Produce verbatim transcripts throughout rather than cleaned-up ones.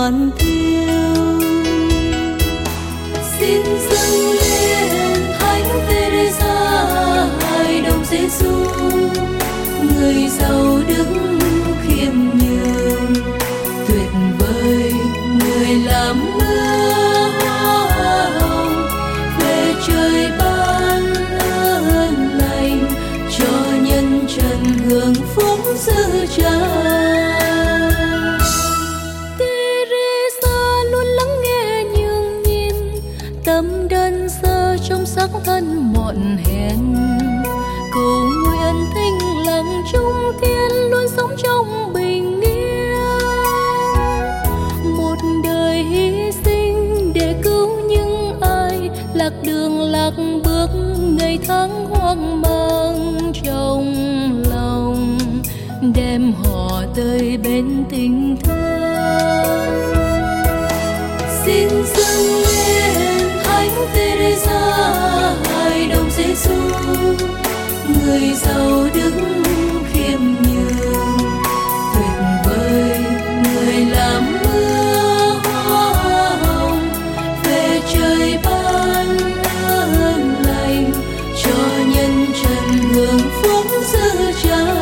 đoàn thiêu. Xin dâng lên Thánh Teresa hài đồng Giêsu, người giàu đức khiêm nhường, tuyệt vời người làm mưa hoa hồng, về trời ban ơn lành cho nhân trần hưởng phúc dư tràn. Teresa luôn lắng nghe nhường nhịn, tâm đơn sơ trong sắc thân mọn hèn, cầu nguyện thinh lặng trung thiên luôn sống trong bình yên. Một đời hy sinh để cứu những ai lạc đường lạc bước, ngày tháng hoang mang trong lòng, đem họ tới bên tình thương. Xin dâng lên Thánh Teresa hài đồng Giêsu, người giàu đức khiêm nhường, tuyệt vời người làm mưa hoa hồng, về trời ban ơn lành cho nhân trần hưởng phúc dư tràn.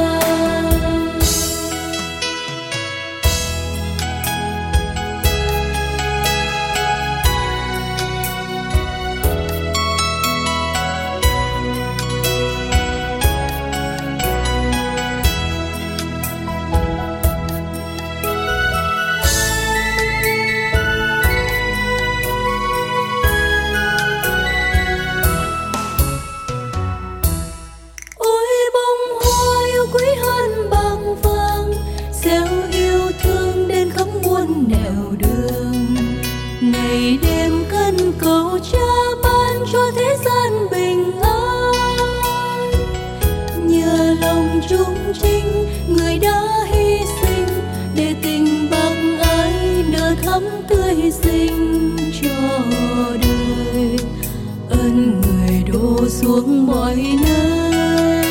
Ngày đêm cân cầu Cha ban cho thế gian bình an, nhờ lòng trung chính người đã hy sinh, để tình bằng ái nở thắm tươi xinh cho đời. Ơn người đổ xuống mọi nơi.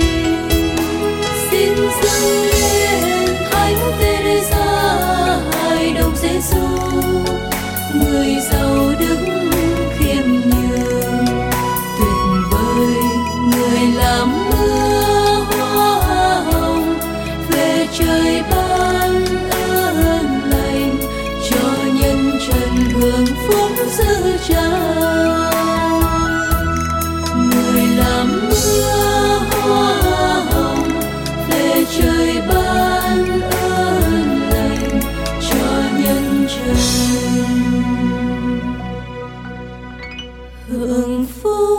Xin dâng lên Thánh Teresa hài đồng Giêsu, người giàu đức khiêm nhường, tuyệt vời người làm mưa hoa hồng, về trời ban ơn lành cho nhân trần hưởng phúc dư tràn. Người làm mưa hoa hồng, về trời ban ơn lành cho nhân trần hưởng phúc.